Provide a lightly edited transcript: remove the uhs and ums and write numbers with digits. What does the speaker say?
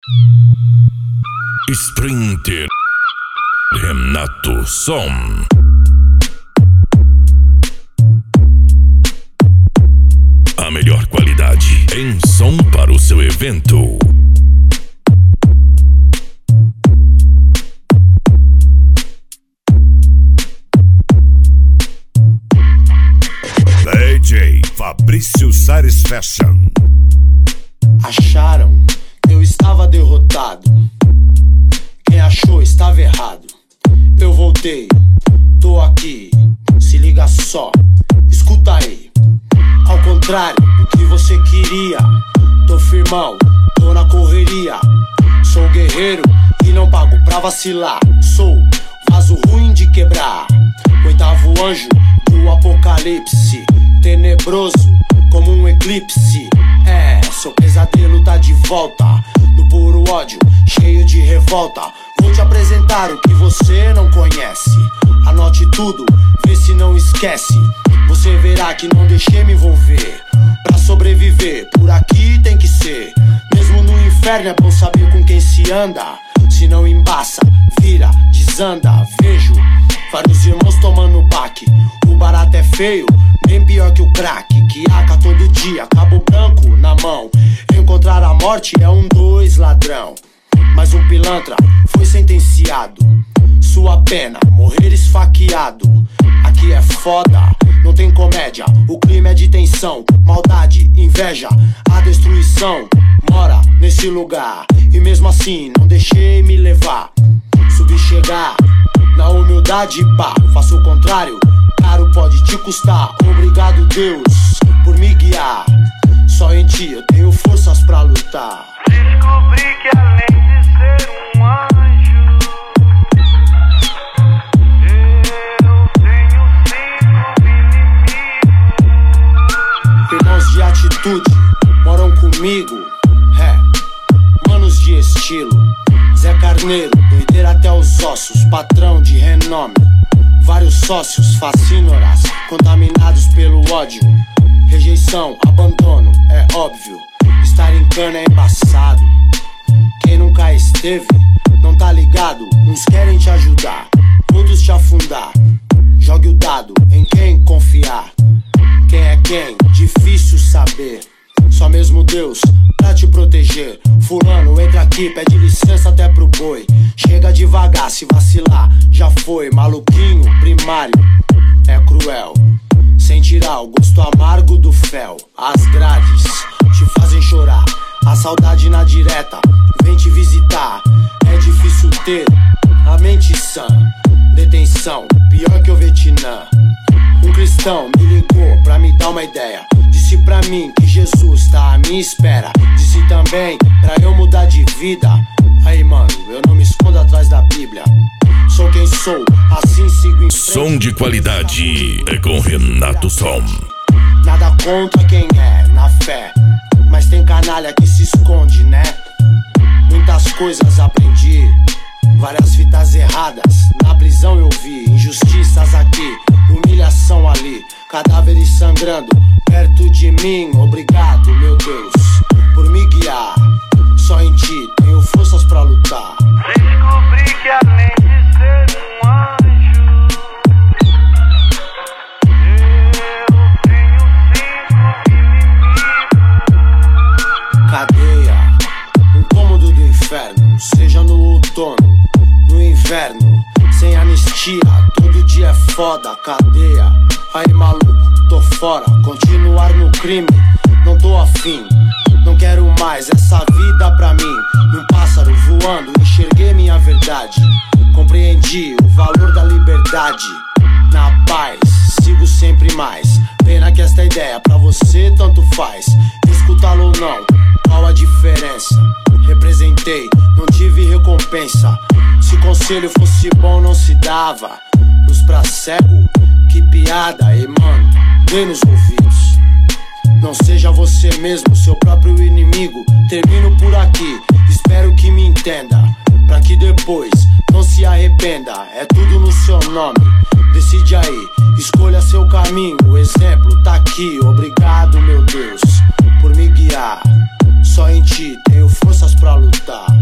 Sprinter Renato Som. A melhor qualidade em som para o seu evento. DJ Fabrício Sares Fashion. Acharam que eu estava derrotado. Quem achou estava errado. Eu voltei, tô aqui. Se liga só, escuta aí. Ao contrário do que você queria, tô firmão, tô na correria. Sou guerreiro e não pago pra vacilar. Sou vaso ruim de quebrar, oitavo anjo do apocalipse, tenebroso como um eclipse. Seu pesadelo tá de volta, no puro ódio, cheio de revolta. Vou te apresentar o que você não conhece. Anote tudo, vê se não esquece. Você verá que não deixei me envolver. Pra sobreviver, por aqui tem que ser. Mesmo no inferno é bom saber com quem se anda. Se não embaça, vira, desanda. Vejo vários irmãos tomando baque. O barato é feio, bem pior que o crack. Que aca todo dia, cabo branco na mão. Encontrar a morte é 2 ladrão. Mas um pilantra foi sentenciado. Sua pena, morrer esfaqueado. Aqui é foda, não tem comédia. O clima é de tensão, maldade, inveja. A destruição mora nesse lugar. E mesmo assim não deixei me levar. Subi chegar, na humildade pá. Faço o contrário, caro pode te custar. Obrigado Deus por me guiar. Só em ti eu tenho forças pra lutar. Descobri que além de ser um anjo, eu tenho 5 inimigos. Irmãos de atitude moram comigo. Manos de estilo. Zé Carneiro, doideira até os ossos. Patrão de renome. Vários sócios, facínoras, contaminados pelo ódio. Rejeição, abandono, é óbvio. Estar em cana é embaçado. Quem nunca esteve, não tá ligado. Uns querem te ajudar, outros te afundar. Jogue o dado em quem confiar. Quem é quem? Difícil saber. Só mesmo Deus pra te proteger. Fulano, entra aqui, pede licença até pro boi. Chega devagar, se vacilar, já foi. Maluquinho, primário, é cruel. Sem tirar o gosto amargo do fel. As grades te fazem chorar. A saudade na direta vem te visitar. É difícil ter a mente sã. Detenção, pior que o Vietnã. Um cristão me ligou pra me dar uma ideia. Disse pra mim que Jesus tá à minha espera. Disse também pra eu mudar de vida. Aí mano, eu não me escondo atrás da Bíblia. Sou quem sou, assim sigo em frente. Som de qualidade é com Renato Som. Nada contra quem é na fé, mas tem canalha que se esconde, né? Muitas coisas aprendi, várias fitas erradas. Na prisão eu vi injustiças aqui, humilhação ali, cadáveres sangrando perto de mim. Obrigado, meu Deus, por me guiar. Só em ti tenho forças pra lutar. Descobri que além de ser um anjo, eu tenho 5 inimigos. Cadeia, um cômodo do inferno. Seja no outono, no inverno. Sem anistia, todo dia é foda. Cadeia, aí maluco, tô fora. Continuar no crime, não tô afim. Não quero mais essa vida pra mim. Num pássaro voando, enxerguei minha verdade. Compreendi o valor da liberdade. Na paz, sigo sempre mais. Pena que esta ideia pra você tanto faz. Escutá-lo ou não, qual a diferença? Representei, não tive recompensa. Se conselho fosse bom não se dava. Luz pra cego, que piada. E mano, dê nos ouvidos. Não seja você mesmo, seu próprio inimigo. Termino por aqui, espero que me entenda. Pra que depois não se arrependa. É tudo no seu nome, decide aí. Escolha seu caminho, o exemplo tá aqui. Obrigado, meu Deus, por me guiar. Só Só em ti tenho forças pra lutar.